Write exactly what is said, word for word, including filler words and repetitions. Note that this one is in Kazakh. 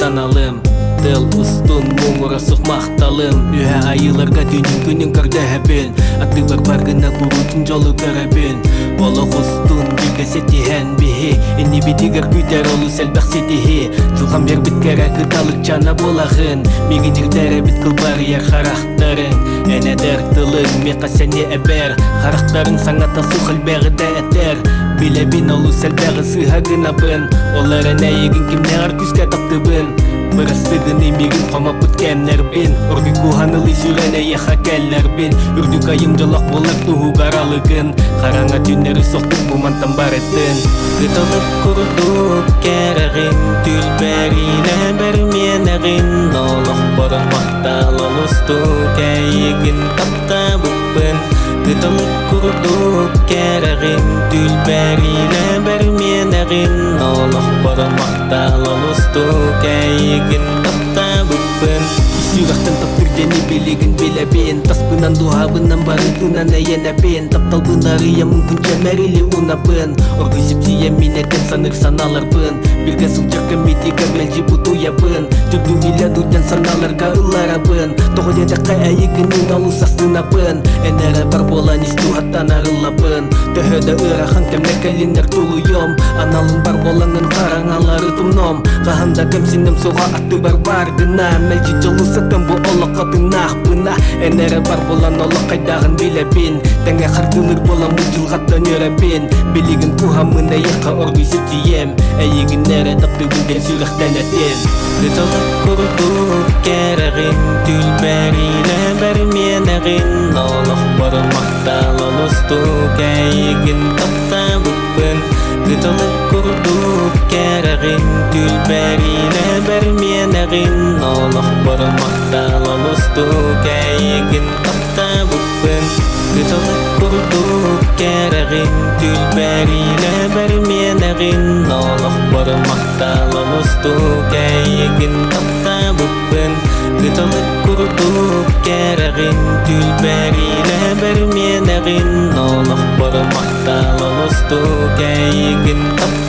саналым. Дыл устун муңура сукмакталым. Үһә айыларга түнүн күнүн көрдөһөбүн. Аты бар баргына курутун жолу көрөбүн. Боло хустун бигесетиһен бихи. Эни битигер күтер олу селбах сетихи. Жылгам бер биткере кыталык чана болагын. Мигинирдере бит кылбар ер характарын. Энедер тылың мека сени эбер. Характарын саңата сухылбегиде этер. Билебин олу селбеги сыхагынабын. Олар энейигин кимнегар күскө таптыбын. Мырастыгын имигин қомап бүткеннер бин. Үрді куханылы сүрәне еха кәллер бин. Үрді кайым жолақ болар туғу қаралығын. Қараңа түннері соқтық бұмантан бар еттін. Күтіліп күрдік кәрігін. Түлбәріне бәрменігін. Олық бұрын мақтал олысты кәйігін тапта бұппын. Күтіліп күрдік кәрігін. Түлбәріне бәрменігін. Олық бұрын мақтал олысты кәйігін тапта бұппын. Сүйрақтан таптырдені білігін біләбен. Таспынан дұғабынан барытынан әйенәбен. Тапталбынарыя мүмкін кәмәрілі ұнапын. Орғы сепсия минәден саныр саналарбын. Бірге сұлчаққа метиға мәлжі бұтуябын. Түрді миладудан саналарға ұларабын. Тоғыледаққа әйігінің алу састынабын. Әнәрі бар болан істу аттан арылабын. Төхөді ұрахан кәмлер кәлінер тұлуйом. Аналын бар боланын қараңалары тұмном. Қағанда кәмсінім соға атты бар бар гына. Мәлжі жолы сатым бұл олы қатын ақпына. Әнәрі бар болан олы қайдағын біләбен. Тәңе қартылыр болан мұжылғаттан өрәбен. Білігін кухамына еқа орғы сетием. Әйігін әрі тапты гүлден сүріқтен әтен. Күтіліп күрдік кәрігін. Түлбәріне бәрменігін. Олық бұрын мақтал олысты кәйігін тапта бұппын. Күтіліп күрдік кәрігін. Түлбәріне бәрменігін. Олық бұрын мақтал олысты кәйігін тапта бұппын. Күтіліп күрдік кәрігін. Түлбәріне бәрменігін. Олық бұрын мақтал олысты кәйігін тапта бұппын. Күтіліп күрдік кәрігін. Түлбәріне бәрменігін. Олық бұрын мақтал олысты кәйігін тапта